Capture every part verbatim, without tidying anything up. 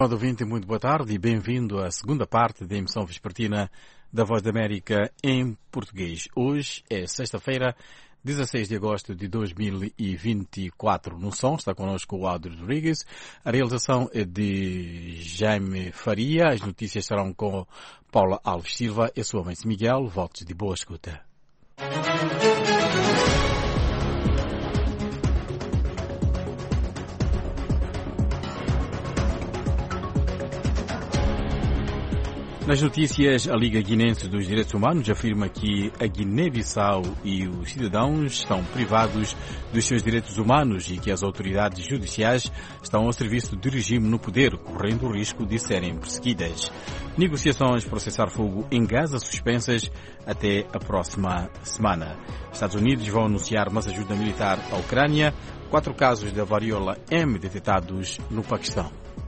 Modo ouvinte, muito boa tarde e bem-vindo à segunda parte da emissão vespertina da Voz da América em português. Hoje é sexta-feira, dezasseis de agosto de dois mil e vinte e quatro. No som está connosco o Aldo Rodrigues. A realização é de Jaime Faria. As notícias serão com Paula Alves Silva e sua mãe Miguel. Votos de boa escuta. Nas notícias, a Liga Guinense dos Direitos Humanos afirma que a Guiné-Bissau e os cidadãos estão privados dos seus direitos humanos e que as autoridades judiciais estão ao serviço do regime no poder, correndo o risco de serem perseguidas. Negociações para cessar fogo em Gaza suspensas até a próxima semana. Estados Unidos vão anunciar mais ajuda militar à Ucrânia. Quatro casos da varíola M detectados no Paquistão.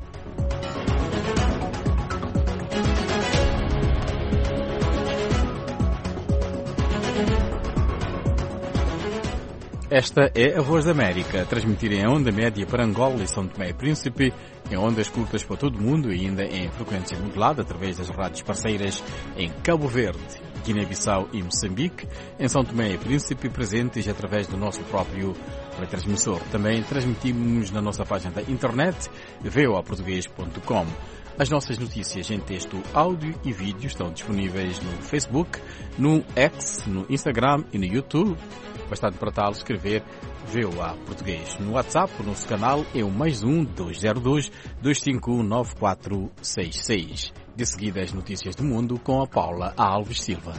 Esta é a Voz da América, transmitida em onda média para Angola e São Tomé e Príncipe, em ondas curtas para todo o mundo e ainda em frequência modulada através das rádios parceiras em Cabo Verde, Guiné-Bissau e Moçambique, em São Tomé e Príncipe, presentes através do nosso próprio retransmissor. Também transmitimos na nossa página da internet, v o a português ponto com. As nossas notícias em texto, áudio e vídeo estão disponíveis no Facebook, no X, no Instagram e no YouTube. Bastante para tal escrever V O A Português. No WhatsApp, o nosso canal é o mais um dois zero dois, dois cinco um, nove quatro seis seis. De seguida, as notícias do mundo com a Paula Alves Silva.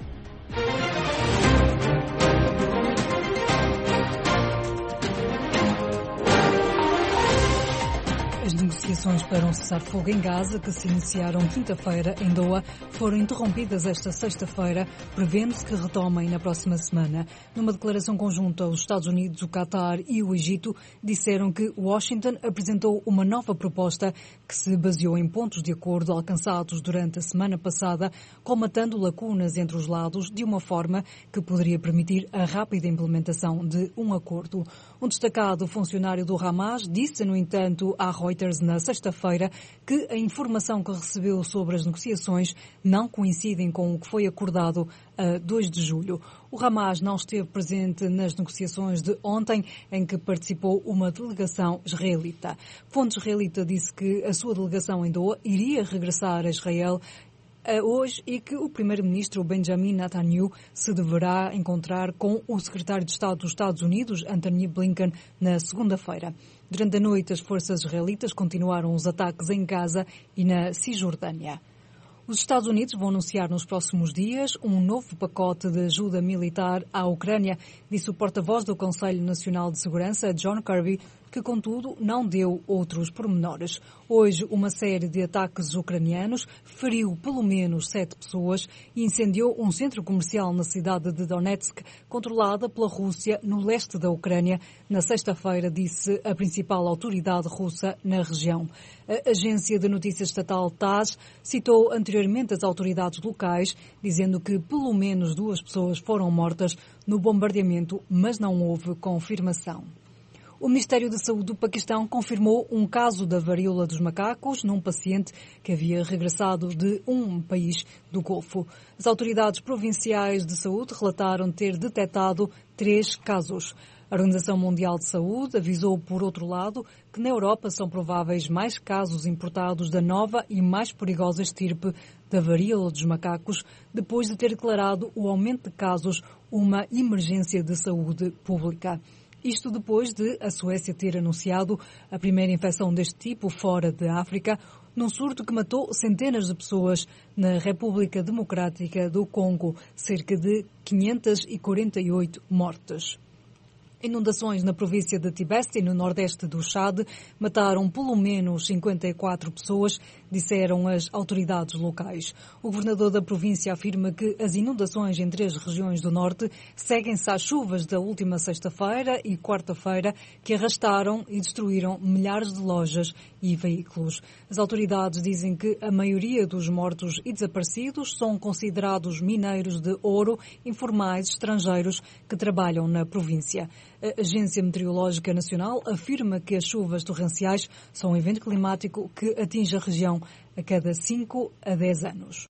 As negociações para um cessar-fogo em Gaza, que se iniciaram quinta-feira em Doha, foram interrompidas esta sexta-feira, prevendo-se que retomem na próxima semana. Numa declaração conjunta, os Estados Unidos, o Qatar e o Egito disseram que Washington apresentou uma nova proposta que se baseou em pontos de acordo alcançados durante a semana passada, colmatando lacunas entre os lados de uma forma que poderia permitir a rápida implementação de um acordo. Um destacado funcionário do Hamas disse, no entanto, à Reuters na sexta-feira que a informação que recebeu sobre as negociações não coincidem com o que foi acordado a dois de julho. O Hamas não esteve presente nas negociações de ontem, em que participou uma delegação israelita. Fonte israelita disse que a sua delegação em Doha iria regressar a Israel hoje e que o primeiro-ministro Benjamin Netanyahu se deverá encontrar com o secretário de Estado dos Estados Unidos, Antony Blinken, na segunda-feira. Durante a noite, as forças israelitas continuaram os ataques em Gaza e na Cisjordânia. Os Estados Unidos vão anunciar nos próximos dias um novo pacote de ajuda militar à Ucrânia, disse o porta-voz do Conselho Nacional de Segurança, John Kirby, que, contudo, não deu outros pormenores. Hoje, uma série de ataques ucranianos feriu pelo menos sete pessoas e incendiou um centro comercial na cidade de Donetsk, controlada pela Rússia, no leste da Ucrânia, na sexta-feira, disse a principal autoridade russa na região. A agência de notícias estatal T A S citou anteriormente as autoridades locais, dizendo que pelo menos duas pessoas foram mortas no bombardeamento, mas não houve confirmação. O Ministério da Saúde do Paquistão confirmou um caso da varíola dos macacos num paciente que havia regressado de um país do Golfo. As autoridades provinciais de saúde relataram ter detectado três casos. A Organização Mundial de Saúde avisou, por outro lado, que na Europa são prováveis mais casos importados da nova e mais perigosa estirpe da varíola dos macacos, depois de ter declarado o aumento de casos uma emergência de saúde pública. Isto depois de a Suécia ter anunciado a primeira infecção deste tipo fora da África, num surto que matou centenas de pessoas na República Democrática do Congo, cerca de quinhentas e quarenta e oito mortes. Inundações na província de Tibesti, no nordeste do Chad, mataram pelo menos cinquenta e quatro pessoas, disseram as autoridades locais. O governador da província afirma que as inundações em três regiões do norte seguem-se às chuvas da última sexta-feira e quarta-feira, que arrastaram e destruíram milhares de lojas e veículos. As autoridades dizem que a maioria dos mortos e desaparecidos são considerados mineiros de ouro informais estrangeiros que trabalham na província. A Agência Meteorológica Nacional afirma que as chuvas torrenciais são um evento climático que atinge a região a cada cinco a dez anos.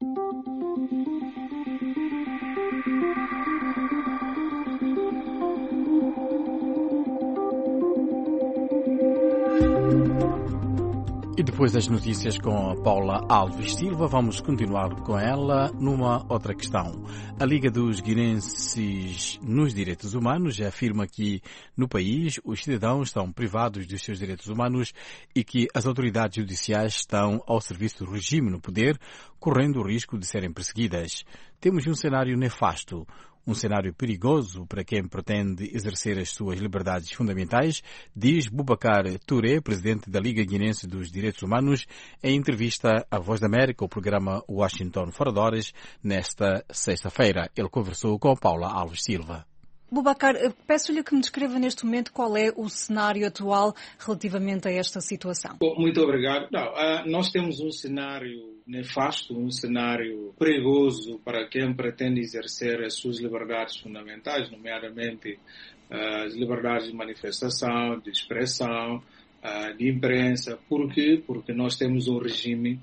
E depois das notícias com a Paula Alves Silva, vamos continuar com ela numa outra questão. A Liga dos Guinenses nos Direitos Humanos afirma que no país os cidadãos estão privados dos seus direitos humanos e que as autoridades judiciais estão ao serviço do regime no poder, correndo o risco de serem perseguidas. Temos um cenário nefasto. Um cenário perigoso para quem pretende exercer as suas liberdades fundamentais, diz Boubacar Touré, presidente da Liga Guinense dos Direitos Humanos, em entrevista à Voz da América, o programa Washington Fora de Horas, nesta sexta-feira. Ele conversou com Paula Alves Silva. Boubacar, peço-lhe que me descreva neste momento qual é o cenário atual relativamente a esta situação. Muito obrigado. Não, uh, nós temos um cenário nefasto, um cenário perigoso para quem pretende exercer as suas liberdades fundamentais, nomeadamente uh, as liberdades de manifestação, de expressão, uh, de imprensa. Por quê? Porque nós temos um regime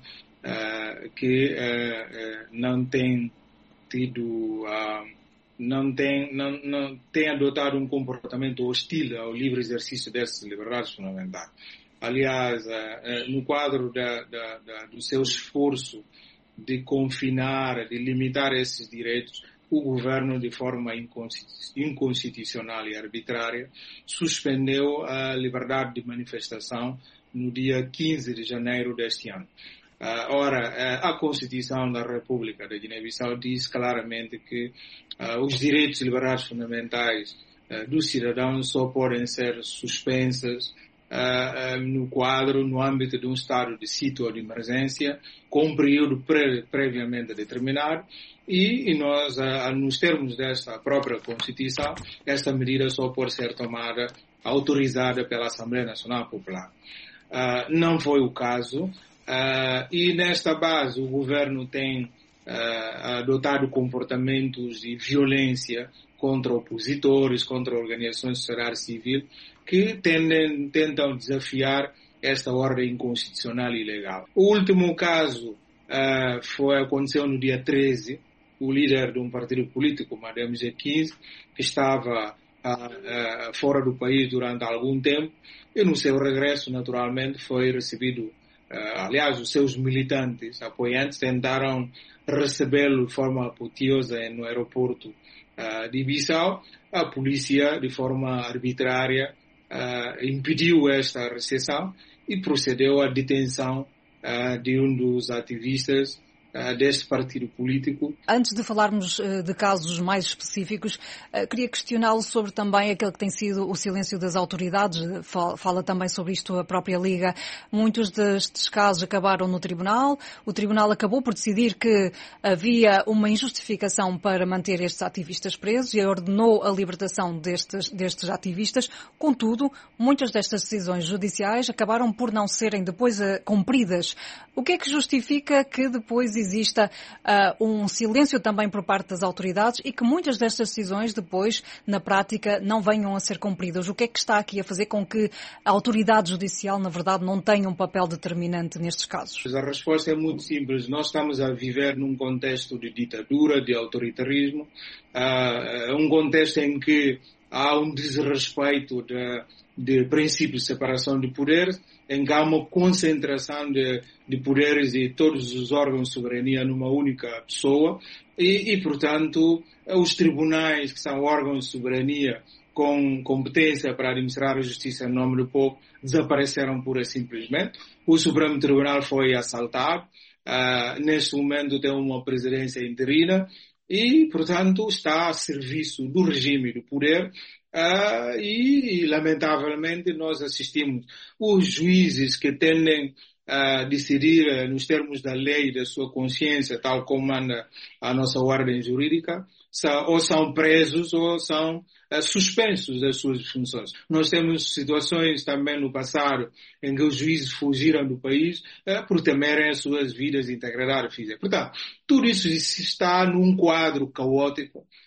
uh, que uh, uh, não tem tido... Uh, não tem, não, não tem adotado um comportamento hostil ao livre exercício dessas liberdades fundamentais. Aliás, no quadro da, da, da, do seu esforço de confinar, de limitar esses direitos, o governo, de forma inconstitucional e arbitrária, suspendeu a liberdade de manifestação no dia quinze de janeiro deste ano. Uh, ora, uh, a Constituição da República da Guiné-Bissau diz claramente que uh, os direitos e liberdades fundamentais uh, dos cidadãos só podem ser suspensas uh, uh, no quadro, no âmbito de um estado de sítio ou de emergência, com um período pre- previamente determinado, e, e nós, uh, nos termos desta própria Constituição, esta medida só pode ser tomada, autorizada pela Assembleia Nacional Popular. Uh, não foi o caso. Uh, e nesta base o governo tem uh, adotado comportamentos de violência contra opositores, contra organizações de sociedade civil, que tendem, tentam desafiar esta ordem constitucional e legal. O último caso uh, foi, aconteceu no dia treze, o líder de um partido político, Madame G quinze, que estava uh, uh, fora do país durante algum tempo, e no seu regresso, naturalmente, foi recebido. Uh, aliás, os seus militantes, apoiantes, tentaram recebê-lo de forma apoteosa no aeroporto uh, de Bissau. A polícia, de forma arbitrária, uh, impediu esta recepção e procedeu à detenção uh, de um dos ativistas deste partido político. Antes de falarmos de casos mais específicos, queria questioná-lo sobre também aquele que tem sido o silêncio das autoridades. Fala também sobre isto a própria Liga. Muitos destes casos acabaram no Tribunal. O Tribunal acabou por decidir que havia uma injustificação para manter estes ativistas presos e ordenou a libertação destes, destes ativistas. Contudo, muitas destas decisões judiciais acabaram por não serem depois cumpridas. O que é que justifica que depois exista uh, um silêncio também por parte das autoridades e que muitas destas decisões depois, na prática, não venham a ser cumpridas? O que é que está aqui a fazer com que a autoridade judicial, na verdade, não tenha um papel determinante nestes casos? A resposta é muito simples. Nós estamos a viver num contexto de ditadura, de autoritarismo, uh, um contexto em que há um desrespeito de, de princípios de separação de poderes, em que há uma concentração de, de poderes e todos os órgãos de soberania numa única pessoa e, e, portanto, os tribunais, que são órgãos de soberania com competência para administrar a justiça em nome do povo, desapareceram pura e simplesmente. O Supremo Tribunal foi assaltado, uh, neste momento tem uma presidência interina e, portanto, está a serviço do regime do poder. Uh, e, e, lamentavelmente, nós assistimos os juízes que tendem a decidir uh, nos termos da lei e da sua consciência, tal como manda a nossa ordem jurídica, são, ou são presos ou são uh, suspensos das suas funções. Nós temos situações também no passado em que os juízes fugiram do país uh, por temerem as suas vidas de integridade física. Portanto, tudo isso está num quadro caótico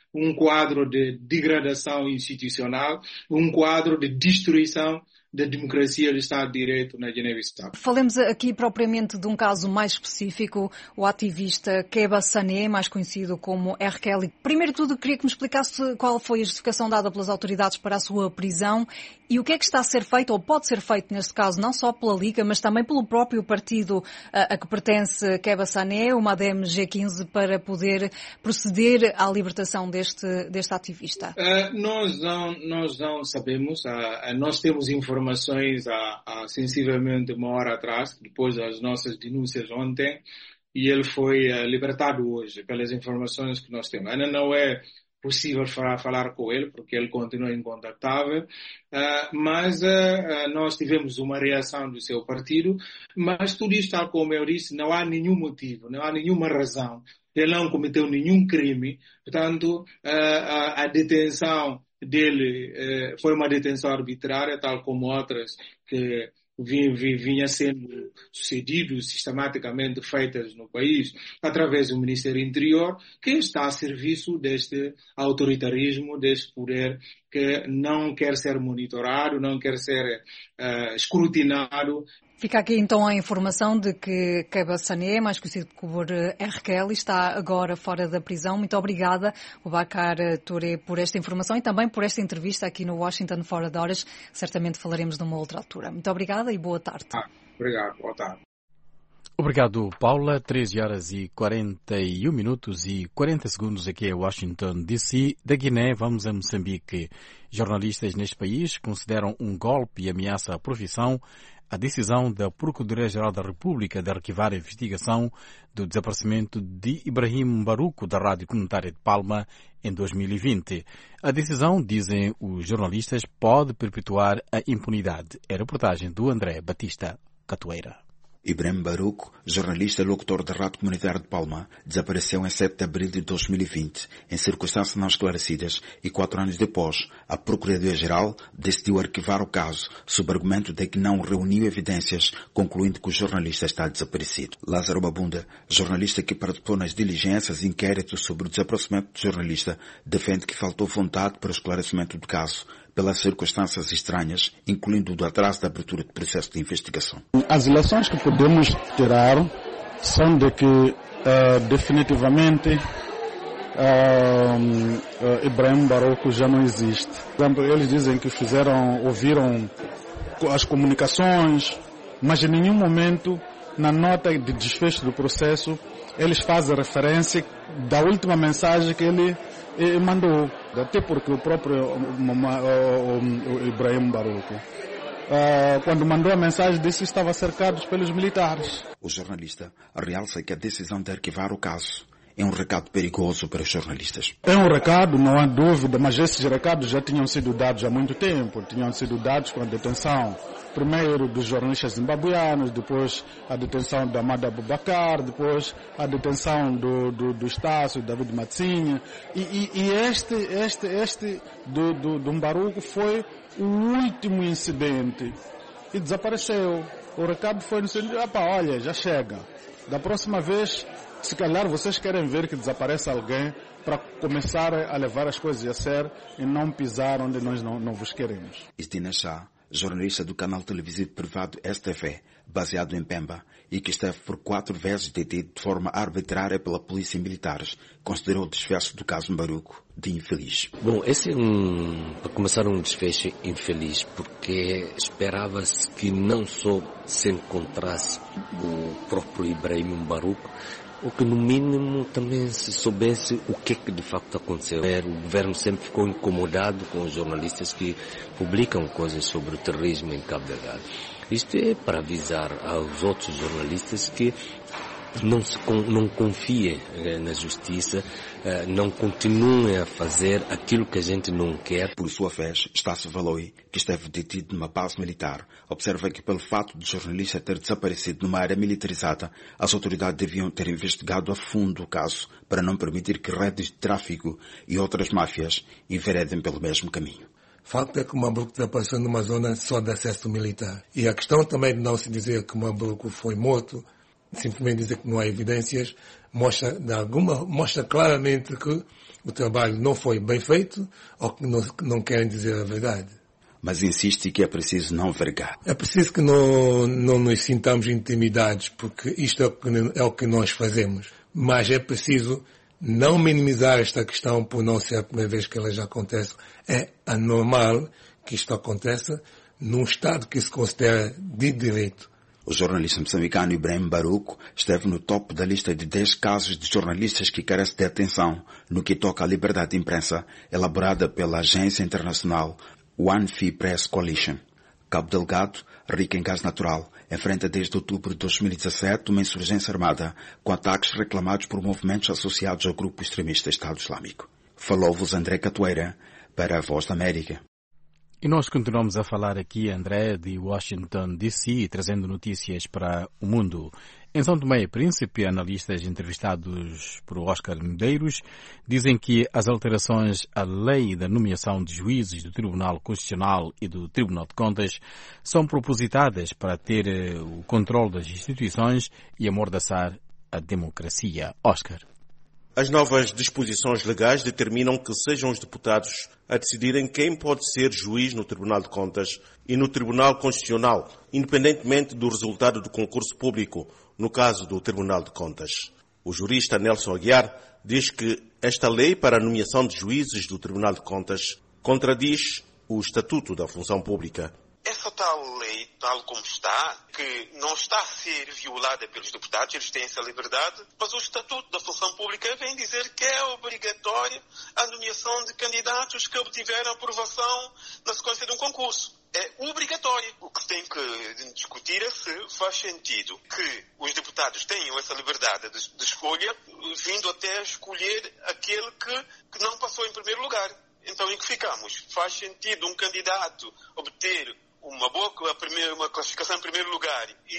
um quadro de degradação institucional, um quadro de destruição da democracia e do Estado de Direito na Guiné-Bissau. Falemos aqui propriamente de um caso mais específico, o ativista Keba Sané, mais conhecido como R. Kelly. Primeiro de tudo, queria que me explicasse qual foi a justificação dada pelas autoridades para a sua prisão e o que é que está a ser feito, ou pode ser feito neste caso, não só pela Liga, mas também pelo próprio partido a, a que pertence Keba Sané, o MADEM G quinze, para poder proceder à libertação deste, deste ativista. Uh, nós, não, nós não sabemos, uh, nós temos informações informações há, há sensivelmente uma hora atrás, depois das nossas denúncias ontem, e ele foi uh, libertado hoje, pelas informações que nós temos. Ainda não é possível falar, falar com ele, porque ele continua incontactável, uh, mas uh, uh, nós tivemos uma reação do seu partido, mas tudo isto, tal como eu disse, não há nenhum motivo, não há nenhuma razão. Ele não cometeu nenhum crime, portanto, uh, a, a detenção dele eh, foi uma detenção arbitrária, tal como outras que vinha, vinha sendo sucedidas, sistematicamente feitas no país, através do Ministério do Interior, que está a serviço deste autoritarismo, deste poder que não quer ser monitorado, não quer ser uh, escrutinado. Fica aqui então a informação de que Keba Sané, mais conhecido por R. Kelly, está agora fora da prisão. Muito obrigada, Boubacar Touré, por esta informação e também por esta entrevista aqui no Washington Fora de Horas. Certamente falaremos numa outra altura. Muito obrigada e boa tarde. Ah, obrigado, boa tarde. Obrigado, Paula. treze horas e quarenta e um minutos e quarenta segundos aqui em Washington, D C. Da Guiné, vamos a Moçambique. Jornalistas neste país consideram um golpe e ameaça à profissão a decisão da Procuradoria-Geral da República de arquivar a investigação do desaparecimento de Ibrahim Baruco da Rádio Comunitária de Palma em dois mil e vinte. A decisão, dizem os jornalistas, pode perpetuar a impunidade. É a reportagem do André Batista Catoeira. Ibrahim Baruco, jornalista e locutor da Rádio Comunitária de Palma, desapareceu em sete de abril de dois mil e vinte, em circunstâncias não esclarecidas, e quatro anos depois, a Procuradoria-Geral decidiu arquivar o caso, sob argumento de que não reuniu evidências, concluindo que o jornalista está desaparecido. Lázaro Babunda, jornalista que participou nas diligências e inquéritos sobre o desaparecimento do jornalista, defende que faltou vontade para o esclarecimento do caso, pelas circunstâncias estranhas, incluindo o atraso da abertura do processo de investigação. As lições que podemos tirar são de que, uh, definitivamente, uh, uh, Ibrahim Baruco já não existe. Por exemplo, eles dizem que fizeram, ouviram as comunicações, mas em nenhum momento, na nota de desfecho do processo, eles fazem referência da última mensagem que ele eh, mandou. Até porque o próprio o, o Ibrahim Baruco, uh, quando mandou a mensagem, disse que estava cercado pelos militares. O jornalista realça que a decisão de arquivar o caso é um recado perigoso para os jornalistas. É um recado, não há dúvida, mas esses recados já tinham sido dados há muito tempo. Tinham sido dados com a detenção, primeiro dos jornalistas zimbabuianos, depois a detenção da Amada Boubacar, depois a detenção do, do, do Estácio, David Matsinha. E, e, e este, este, este do, do, do Baruco foi o último incidente. E desapareceu. O recado foi no sentido, ah, olha, já chega. Da próxima vez, se calhar vocês querem ver que desaparece alguém para começar a levar as coisas a sério e não pisar onde nós não, não vos queremos. Istina Shah, jornalista do canal televisivo privado S T V, baseado em Pemba, e que esteve por quatro vezes detido de forma arbitrária pela polícia e militares, considerou o desfecho do caso Baruco de infeliz. Bom, esse é um, para começar, um desfecho infeliz, porque esperava-se que não só se encontrasse o próprio Ibrahim Baruco, ou que no mínimo também se soubesse o que é que de facto aconteceu. O governo sempre ficou incomodado com os jornalistas que publicam coisas sobre o terrorismo em Cabo Delgado. Isto é para avisar aos outros jornalistas que não se não confiem eh, na justiça, eh, não continuem a fazer aquilo que a gente não quer. Por sua vez, Estácio Valoi, que esteve detido numa base militar, observa que pelo fato de jornalista ter desaparecido numa área militarizada, as autoridades deviam ter investigado a fundo o caso para não permitir que redes de tráfico e outras máfias enveredem pelo mesmo caminho. O facto é que o Mabuco desapareceu numa zona só de acesso militar. E a questão também de não se dizer que o Mabuco foi morto simplesmente dizer que não há evidências mostra, de alguma, mostra claramente que o trabalho não foi bem feito ou que não, que não querem dizer a verdade. Mas insiste que é preciso não vergar. É preciso que não, não nos sintamos intimidados, porque isto é o, que, é o que nós fazemos. Mas é preciso não minimizar esta questão por não ser a primeira vez que ela já acontece. É anormal que isto aconteça num Estado que se considera de direito. O jornalista moçambicano Ibrahim Baruco esteve no topo da lista de dez casos de jornalistas que carecem de atenção no que toca à liberdade de imprensa, elaborada pela agência internacional One Free Press Coalition. Cabo Delgado, rica em gás natural, enfrenta desde outubro de dois mil e dezassete uma insurgência armada com ataques reclamados por movimentos associados ao grupo extremista Estado Islâmico. Falou-vos André Catoeira para a Voz da América. E nós continuamos a falar aqui, André, de Washington, D C, trazendo notícias para o mundo. Em São Tomé e Príncipe, analistas entrevistados por Oscar Medeiros dizem que as alterações à lei da nomeação de juízes do Tribunal Constitucional e do Tribunal de Contas são propositadas para ter o controle das instituições e amordaçar a democracia. Oscar. As novas disposições legais determinam que sejam os deputados a decidirem quem pode ser juiz no Tribunal de Contas e no Tribunal Constitucional, independentemente do resultado do concurso público, no caso do Tribunal de Contas. O jurista Nelson Aguiar diz que esta lei para a nomeação de juízes do Tribunal de Contas contradiz o Estatuto da Função Pública. Essa tal lei, tal como está, que não está a ser violada pelos deputados, eles têm essa liberdade, mas o Estatuto da Função Pública vem dizer que é obrigatória a nomeação de candidatos que obtiveram aprovação na sequência de um concurso. É obrigatório. O que se tem que discutir é se faz sentido que os deputados tenham essa liberdade de, de escolha, vindo até escolher aquele que, que não passou em primeiro lugar. Então, em que ficamos? Faz sentido um candidato obter uma boa uma classificação em primeiro lugar e,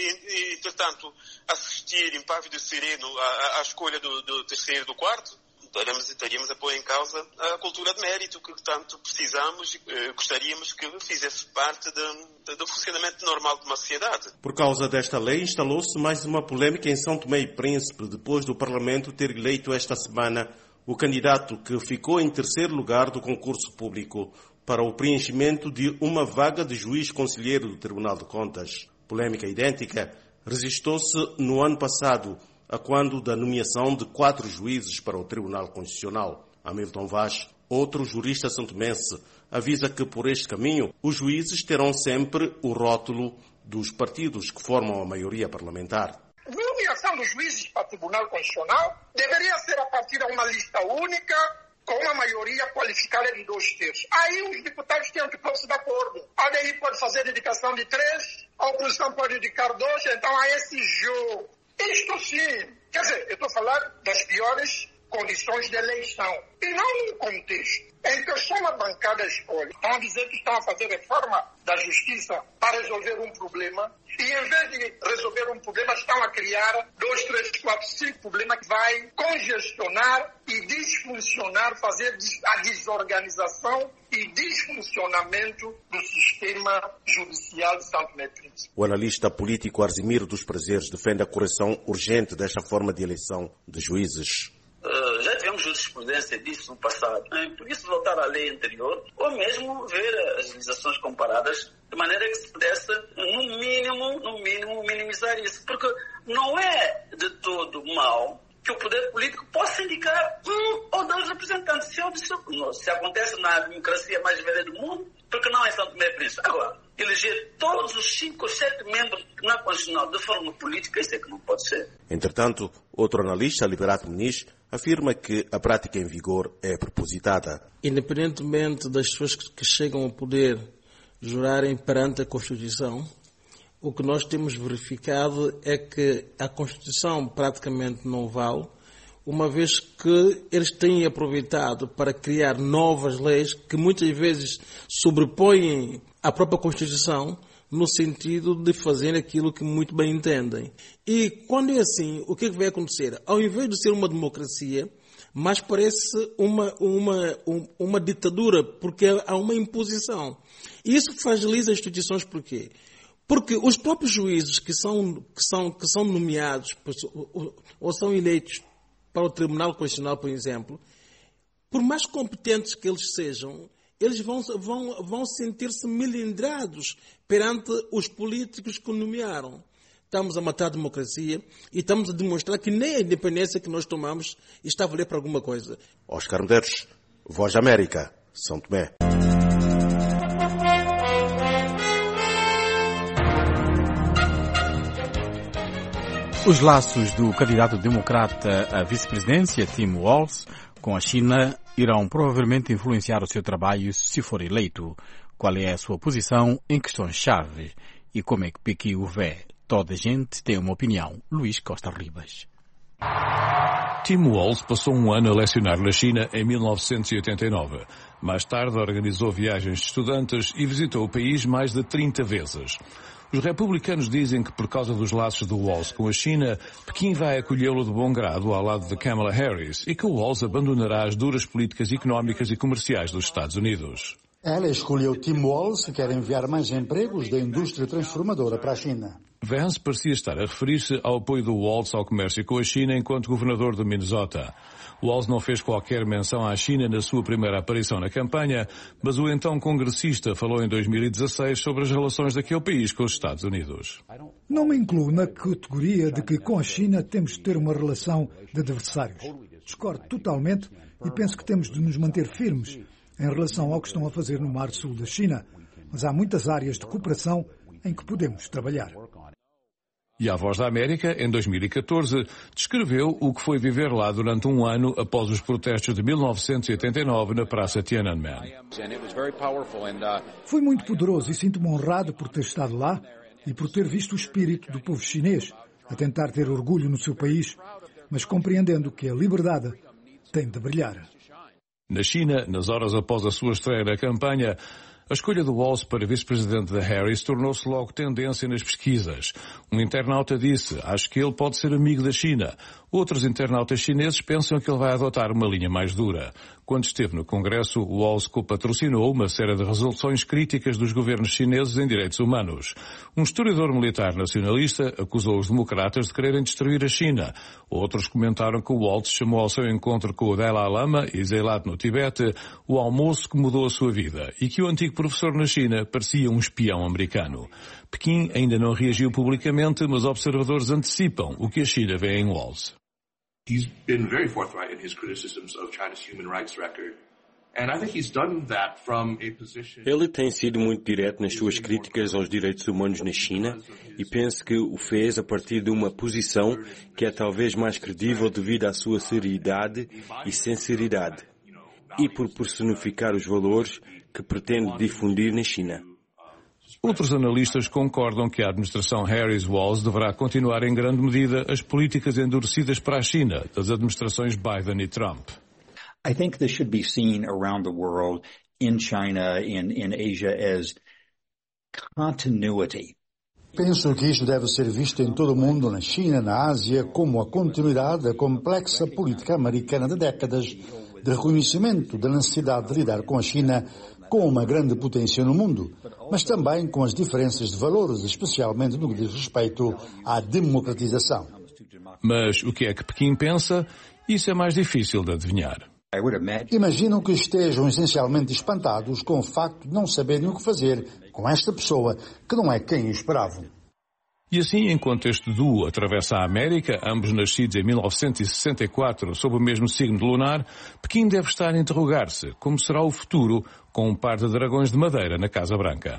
e entretanto, assistir impávido e sereno à, à escolha do, do terceiro e do quarto? Estaríamos, estaríamos a pôr em causa a cultura de mérito que tanto precisamos e eh, gostaríamos que fizesse parte de, de, do funcionamento normal de uma sociedade. Por causa desta lei, instalou-se mais uma polêmica em São Tomé e Príncipe, depois do Parlamento ter eleito esta semana o candidato que ficou em terceiro lugar do concurso público para o preenchimento de uma vaga de juiz conselheiro do Tribunal de Contas. Polêmica idêntica resistou-se no ano passado, a quando da nomeação de quatro juízes para o Tribunal Constitucional. Hamilton Vaz, outro jurista santomense, avisa que por este caminho os juízes terão sempre o rótulo dos partidos que formam a maioria parlamentar. A nomeação dos juízes para o Tribunal Constitucional deveria ser a partir de uma lista única, com uma maioria qualificada de dois terços. Aí os deputados têm que pôr-se de acordo. A D I pode fazer indicação de três, a oposição pode indicar dois, então há esse jogo. Isto sim, quer dizer, eu estou falando das piores condições de eleição. E não num contexto em que só uma bancada escolhe. Estão a dizer que estão a fazer reforma da justiça para resolver um problema e em vez de resolver um problema estão a criar dois, três, quatro, cinco problemas que vai congestionar e disfuncionar, fazer a desorganização e disfuncionamento do sistema judicial de São Tomé e Príncipe. O analista político Arzimiro dos Prazeres defende a correção urgente desta forma de eleição de juízes. Uh, já tivemos jurisprudência disso no passado. Né? Por isso, voltar à lei anterior, ou mesmo ver as legislações comparadas, de maneira que se pudesse, no mínimo, no mínimo, minimizar isso. Porque não é de todo mal que o poder político possa indicar um ou dois representantes. Se, eu, se acontece na democracia mais velha do mundo, porque não é São Tomé e Príncipe. Agora, eleger todos os cinco ou sete membros na Constitucional de forma política, isso é que não pode ser. Entretanto, outro analista, Liberato Muniz, afirma que a prática em vigor é propositada. Independentemente das pessoas que chegam ao poder jurarem perante a Constituição, o que nós temos verificado é que a Constituição praticamente não vale, uma vez que eles têm aproveitado para criar novas leis que muitas vezes sobrepõem a própria Constituição no sentido de fazer aquilo que muito bem entendem. E quando é assim, o que, é que vai acontecer? Ao invés de ser uma democracia, mas parece uma, uma, uma ditadura, porque há uma imposição. E isso fragiliza as instituições por quê? Porque os próprios juízes que são, que são, que são nomeados ou são eleitos para o Tribunal Constitucional, por exemplo, por mais competentes que eles sejam, eles vão, vão, vão sentir-se melindrados perante os políticos que nomearam. Estamos a matar a democracia e estamos a demonstrar que nem a independência que nós tomamos está a valer para alguma coisa. Oscar Medeiros, Voz da América, São Tomé. Os laços do candidato democrata à vice-presidência, Tim Walz, com a China irão provavelmente influenciar o seu trabalho se for eleito. Qual é a sua posição em questões-chave e como é que Pequim o vê? Toda a gente tem uma opinião. Luís Costa Ribas. Tim Walz passou um ano a lecionar na China em mil novecentos e oitenta e nove. Mais tarde organizou viagens de estudantes e visitou o país mais de trinta vezes. Os republicanos dizem que por causa dos laços do Walz com a China, Pequim vai acolhê-lo de bom grado ao lado de Kamala Harris e que o Walz abandonará as duras políticas económicas e comerciais dos Estados Unidos. Ela escolheu Tim Walz, que quer enviar mais empregos da indústria transformadora para a China. Vance parecia estar a referir-se ao apoio do Walz ao comércio com a China enquanto governador de Minnesota. Walz não fez qualquer menção à China na sua primeira aparição na campanha, mas o então congressista falou em dois mil e dezasseis sobre as relações daquele país com os Estados Unidos. Não me incluo na categoria de que com a China temos de ter uma relação de adversários. Discordo totalmente e penso que temos de nos manter firmes em relação ao que estão a fazer no Mar Sul da China, mas há muitas áreas de cooperação em que podemos trabalhar. E a Voz da América, em dois mil e catorze, descreveu o que foi viver lá durante um ano após os protestos de mil novecentos e oitenta e nove na Praça Tiananmen. Foi muito poderoso e sinto-me honrado por ter estado lá e por ter visto o espírito do povo chinês a tentar ter orgulho no seu país, mas compreendendo que a liberdade tem de brilhar. Na China, nas horas após a sua estreia na campanha, a escolha do Walz para vice-presidente da Harris tornou-se logo tendência nas pesquisas. Um internauta disse, acho que ele pode ser amigo da China. Outros internautas chineses pensam que ele vai adotar uma linha mais dura. Quando esteve no Congresso, o Walz co-patrocinou uma série de resoluções críticas dos governos chineses em direitos humanos. Um historiador militar nacionalista acusou os democratas de quererem destruir a China. Outros comentaram que o Walz chamou ao seu encontro com o Dalai Lama e Zeilat no Tibete o almoço que mudou a sua vida e que o antigo professor na China parecia um espião americano. Pequim ainda não reagiu publicamente, mas observadores antecipam o que a China vê em Walz. He's been very forthright in his criticisms of China's human rights record. And I think he's done that from a position... Ele tem sido muito direto nas suas críticas aos direitos humanos na China e penso que o fez a partir de uma posição que é talvez mais credível devido à sua seriedade e sinceridade e por personificar os valores que pretende difundir na China. Outros analistas concordam que a administração Harris-Walz deverá continuar em grande medida as políticas endurecidas para a China das administrações Biden e Trump. I think this should be seen around the world, in China, in, in Asia, as continuity. Penso que isto deve ser visto em todo o mundo, na China, na Ásia, como a continuidade da complexa política americana de décadas de reconhecimento da necessidade de lidar com a China com uma grande potência no mundo, mas também com as diferenças de valores, especialmente no que diz respeito à democratização. Mas o que é que Pequim pensa? Isso é mais difícil de adivinhar. Imagino que estejam essencialmente espantados com o facto de não saberem o que fazer com esta pessoa que não é quem esperavam. E assim, enquanto este duo atravessa a América, ambos nascidos em mil novecentos e sessenta e quatro sob o mesmo signo lunar, Pequim deve estar a interrogar-se como será o futuro com um par de dragões de madeira na Casa Branca.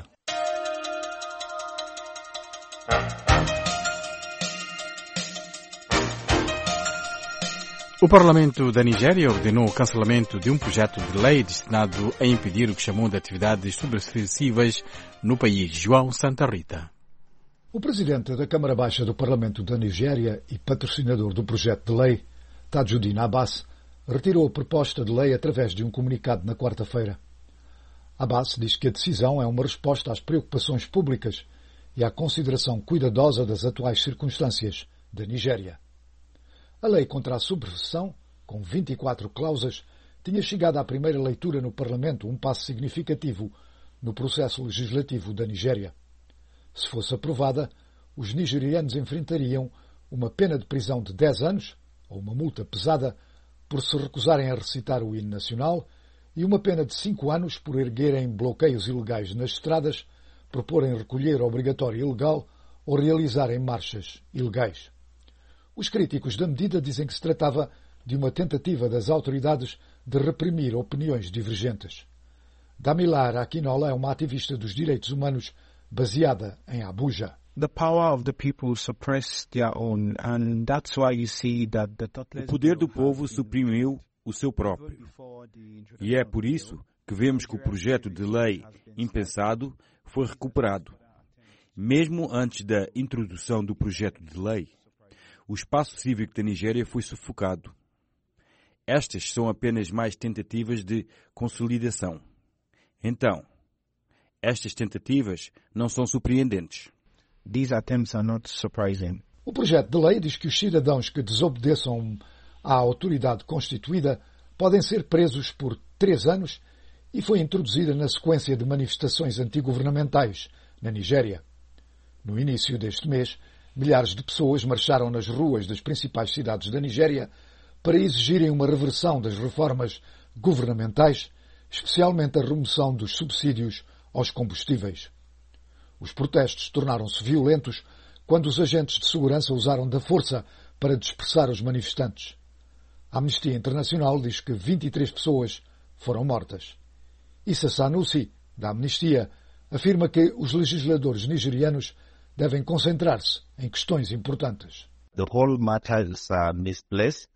O Parlamento da Nigéria ordenou o cancelamento de um projeto de lei destinado a impedir o que chamou de atividades subversivas no país. João Santa Rita. O presidente da Câmara Baixa do Parlamento da Nigéria e patrocinador do projeto de lei, Tajuddin Abbas, retirou a proposta de lei através de um comunicado na quarta-feira. Abbas diz que a decisão é uma resposta às preocupações públicas e à consideração cuidadosa das atuais circunstâncias da Nigéria. A lei contra a subversão, com vinte e quatro cláusulas, tinha chegado à primeira leitura no Parlamento, um passo significativo no processo legislativo da Nigéria. Se fosse aprovada, os nigerianos enfrentariam uma pena de prisão de dez anos, ou uma multa pesada, por se recusarem a recitar o hino nacional, e uma pena de cinco anos por erguerem bloqueios ilegais nas estradas, proporem recolher obrigatório ilegal ou realizarem marchas ilegais. Os críticos da medida dizem que se tratava de uma tentativa das autoridades de reprimir opiniões divergentes. Damilar Akinola é uma ativista dos direitos humanos baseada em Abuja. The power of the people suppressed their own, and that's why you see that the O poder do povo suprimiu o seu próprio. E é por isso que vemos que o projeto de lei impensado foi recuperado. Mesmo antes da introdução do projeto de lei, o espaço cívico da Nigéria foi sufocado. Estas são apenas mais tentativas de consolidação. Então, estas tentativas não são surpreendentes. These attempts are not surprising. O projeto de lei diz que os cidadãos que desobedeçam à autoridade constituída podem ser presos por três anos e foi introduzida na sequência de manifestações antigovernamentais na Nigéria. No início deste mês, milhares de pessoas marcharam nas ruas das principais cidades da Nigéria para exigirem uma reversão das reformas governamentais, especialmente a remoção dos subsídios aos combustíveis. Os protestos tornaram-se violentos quando os agentes de segurança usaram da força para dispersar os manifestantes. A Amnistia Internacional diz que vinte e três pessoas foram mortas. Issa Sanusi, da Amnistia, afirma que os legisladores nigerianos devem concentrar-se em questões importantes. The whole matter is uh, misplaced,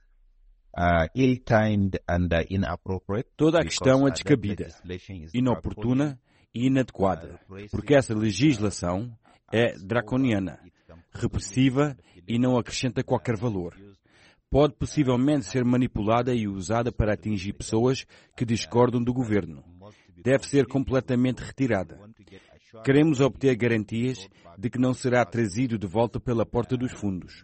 uh, ill-timed and uh, inappropriate. Toda a questão é descabida, inoportuna e inadequada, porque essa legislação é draconiana, repressiva e não acrescenta qualquer valor. Pode possivelmente ser manipulada e usada para atingir pessoas que discordam do governo. Deve ser completamente retirada. Queremos obter garantias de que não será trazido de volta pela porta dos fundos.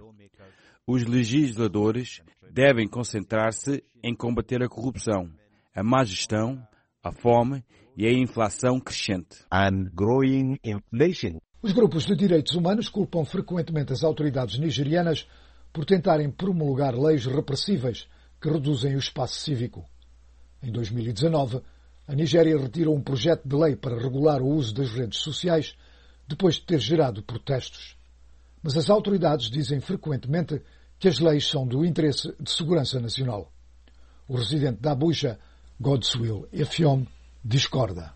Os legisladores devem concentrar-se em combater a corrupção, a má gestão, a fome e a inflação crescente. And growing inflation. Os grupos de direitos humanos culpam frequentemente as autoridades nigerianas por tentarem promulgar leis repressivas que reduzem o espaço cívico. Em dois mil e dezanove, a Nigéria retirou um projeto de lei para regular o uso das redes sociais depois de ter gerado protestos. Mas as autoridades dizem frequentemente que as leis são do interesse de segurança nacional. O residente da Abuja, Godswill Effiong, discorda.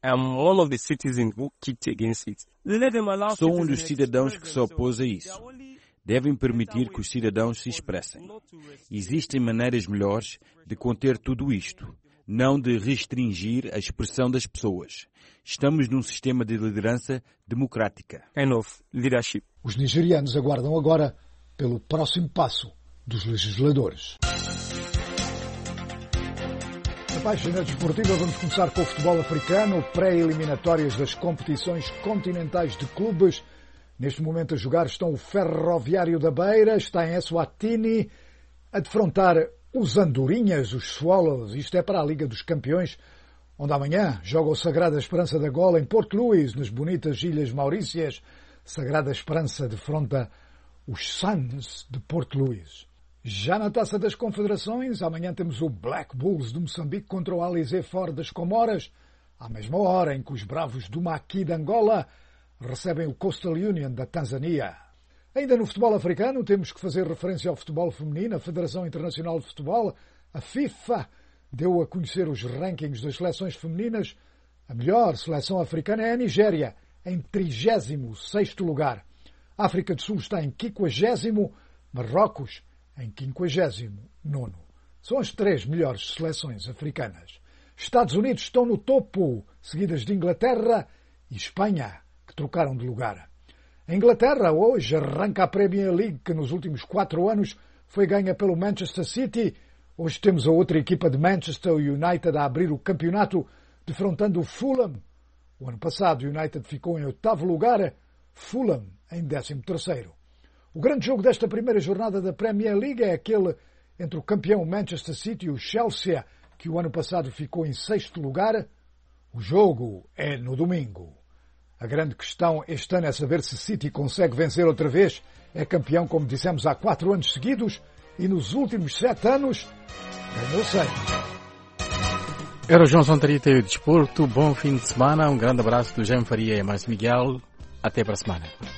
Sou um dos cidadãos que se opôs a isso. Devem permitir que os cidadãos se expressem. Existem maneiras melhores de conter tudo isto, não de restringir a expressão das pessoas. Estamos num sistema de liderança democrática. Os nigerianos aguardam agora pelo próximo passo dos legisladores. Na página desportiva vamos começar com o futebol africano, pré-eliminatórias das competições continentais de clubes. Neste momento a jogar estão o Ferroviário da Beira, está em Eswatini, a defrontar os Andorinhas, os Swallows. Isto é para a Liga dos Campeões, onde amanhã joga o Sagrada Esperança da Gola em Port Louis, nas bonitas Ilhas Maurícias. Sagrada Esperança defronta os Suns de Port Louis. Já na Taça das Confederações, amanhã temos o Black Bulls de Moçambique contra o Alizé Fora das Comoras, à mesma hora em que os Bravos do Maqui de Angola recebem o Coastal Union da Tanzânia. Ainda no futebol africano, temos que fazer referência ao futebol feminino. A Federação Internacional de Futebol, a FIFA, deu a conhecer os rankings das seleções femininas. A melhor seleção africana é a Nigéria, em trigésimo sexto lugar. A África do Sul está em quinquagésimo, Marrocos em quinquagésimo nono. São as três melhores seleções africanas. Estados Unidos estão no topo, seguidas de Inglaterra e Espanha, que trocaram de lugar. A Inglaterra hoje arranca a Premier League, que nos últimos quatro anos foi ganha pelo Manchester City. Hoje temos a outra equipa de Manchester United a abrir o campeonato, defrontando o Fulham. O ano passado o United ficou em oitavo lugar, Fulham em décimo terceiro. O grande jogo desta primeira jornada da Premier League é aquele entre o campeão Manchester City e o Chelsea, que o ano passado ficou em sexto lugar. O jogo é no domingo. A grande questão este ano é saber se City consegue vencer outra vez. É campeão, como dissemos, há quatro anos seguidos e nos últimos sete anos ganhou seis. Era o João Santarita e o Desporto. Bom fim de semana. Um grande abraço do Jean Faria e mais Miguel. Até para a semana.